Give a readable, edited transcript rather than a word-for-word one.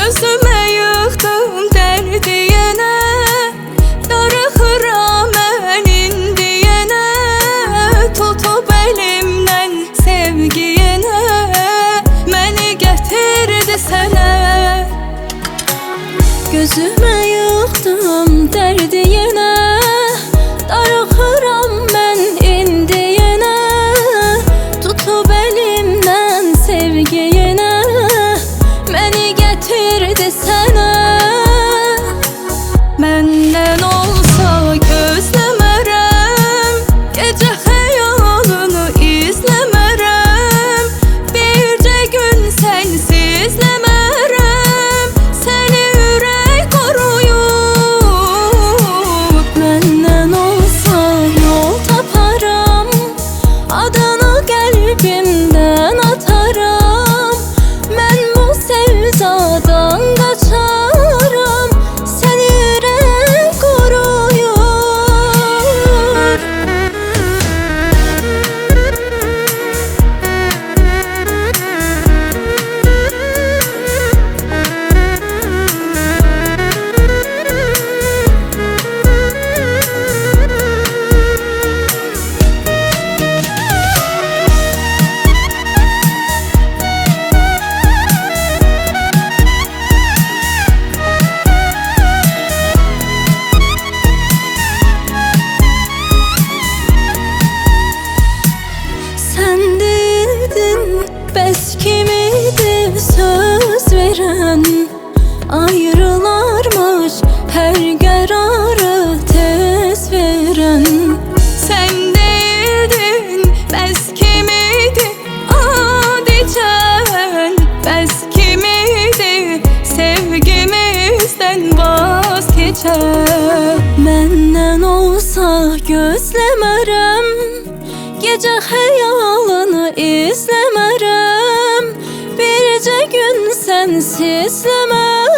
Gözümə yıxdım dərdi yenə, darıxıram mən indi yenə. Tutub əlimdən sevgi yenə, məni gətirdi sənə. Gözümə yıxdım dərdi yenə, darıxıram mən indi yenə. Tutub əlimdən sevgi yenə, məni gətirdi sənə. Məndən olsa gözləmərəm, gecə xəyalını izləmərəm. Bircə gün sənsizləmərəm, səni ürək qoruyub. Məndən olsa yol taparam, adını qəlbimdən ataram. Mən bu sevdadan qaçaram, səni ürək qoruyur. Sən dedin, bəs kim idi söz verən? Ayrılarmış hər qərarı tez verən. Sən dedin, bəs kim idi adicən? Bəs kim idi sevgimizdən vaz keçən? Məndən olsa gözləmərəm, gecə xəyalını izləmərəm. Bircə gün sənsizləmərəm.